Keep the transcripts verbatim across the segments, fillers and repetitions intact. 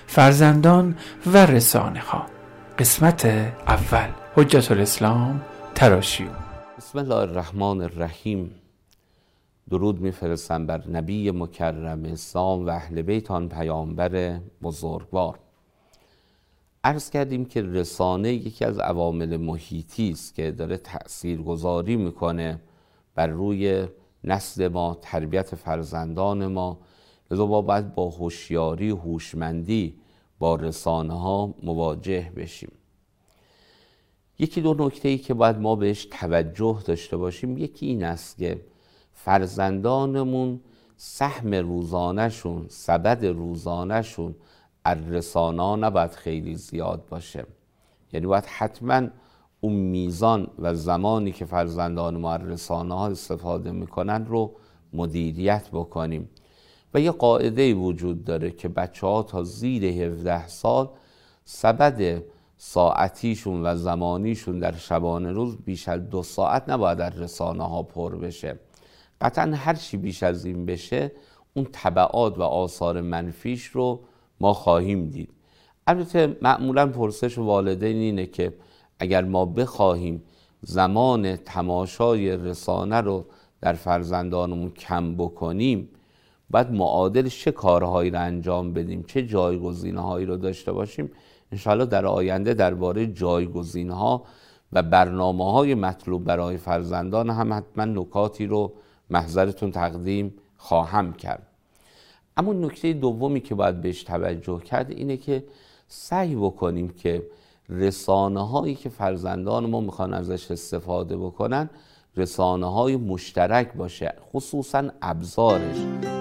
فرزندان و رسانه ها. قسمت اول. حجت الاسلام تراشیو. بسم الله الرحمن الرحیم. درود میفرستم بر نبی مکرم اسلام و اهل بیت آن پیامبر بزرگوار. عرض کردیم که رسانه یکی از عوامل محیطی است که داره تأثیرگذاری میکنه بر روی نسل ما، تربیت فرزندان ما. لذا ما باید با هوشیاری و هوشمندی با رسانه ها مواجه بشیم. یکی دو نکته‌ای که باید ما بهش توجه داشته باشیم، یکی این است که فرزندانمون سهم روزانه‌شون، سبد روزانه‌شون از رسانه ها نباید خیلی زیاد باشه. یعنی باید حتما اون میزان و زمانی که فرزندان ما از رسانه ها استفاده میکنن رو مدیریت بکنیم. و یه قاعده وجود داره که بچه ها تا زیر هفده سال سبد ساعتیشون و زمانیشون در شبانه روز بیش از دو ساعت نباید در رسانه ها پر بشه. قطعا هر چی بیش از این بشه اون تبعات و آثار منفیش رو ما خواهیم دید. البته معمولا پرسش والدین اینه که اگر ما بخواهیم زمان تماشای رسانه رو در فرزندانمون کم بکنیم، باید معادل چه کارهایی رو انجام بدیم، چه جایگزین‌هایی رو داشته باشیم. انشاءالله در آینده درباره جایگزین‌ها و برنامه‌های مطلوب برای فرزندان هم حتما نکاتی رو محضرتون تقدیم خواهم کرد. اما نکته دومی که باید بهش توجه کرد اینه که سعی بکنیم که رسانه‌هایی که فرزندان ما میخوان ازش استفاده بکنن رسانه‌های مشترک باشه، خصوصا ابزارش.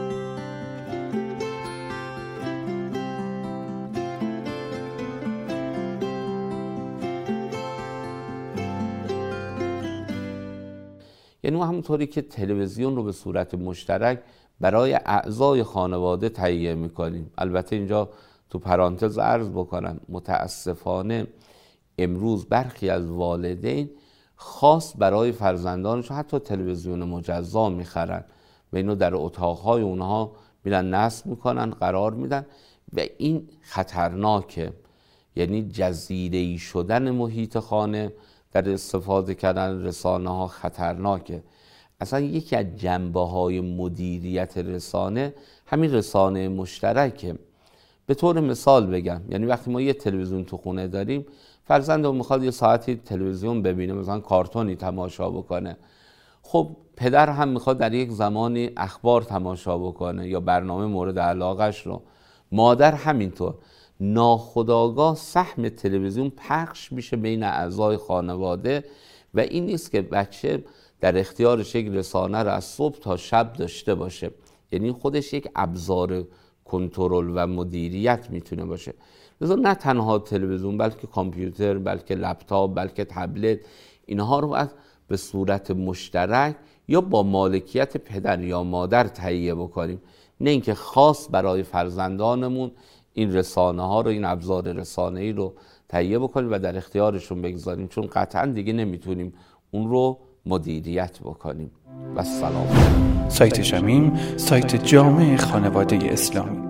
یعنی همونطوری که تلویزیون رو به صورت مشترک برای اعضای خانواده تهیه میکنیم. البته اینجا تو پرانتز عرض بکنم متاسفانه امروز برخی از والدین خاص برای فرزندانشون حتی تلویزیون مجزا میخرن و اینو در اتاقهای اونها میرن نصب میکنن، قرار میدن و این خطرناکه. یعنی جزیره‌ای شدن محیط خانه در استفاده کردن رسانه ها خطرناکه. اصلا یکی از جنبه های مدیریت رسانه همین رسانه مشترکه. به طور مثال بگم، یعنی وقتی ما یه تلویزیون تو خونه داریم، فرزندم میخواد یه ساعتی تلویزیون ببینه، مثلا کارتونی تماشا بکنه، خب پدر هم میخواد در یک زمانی اخبار تماشا بکنه یا برنامه مورد علاقش رو، مادر همینطور. ناخودآگاه سهم تلویزیون پخش میشه بین اعضای خانواده و این نیست که بچه در اختیارش یک رسانه رو از صبح تا شب داشته باشه. یعنی خودش یک ابزار کنترل و مدیریت میتونه باشه. لذا نه تنها تلویزیون بلکه کامپیوتر، بلکه لپتاپ، بلکه تبلت، اینها رو باید به صورت مشترک یا با مالکیت پدر یا مادر تهیه بکنیم، نه اینکه خاص برای فرزندانمون این رسانه ها رو، این ابزار رسانه ای رو تهیه بکنیم و در اختیارشون بگذاریم، چون قطعا دیگه نمیتونیم اون رو مدیریت بکنیم. و سلام. سایت شمیم، سایت جامع خانواده اسلامی.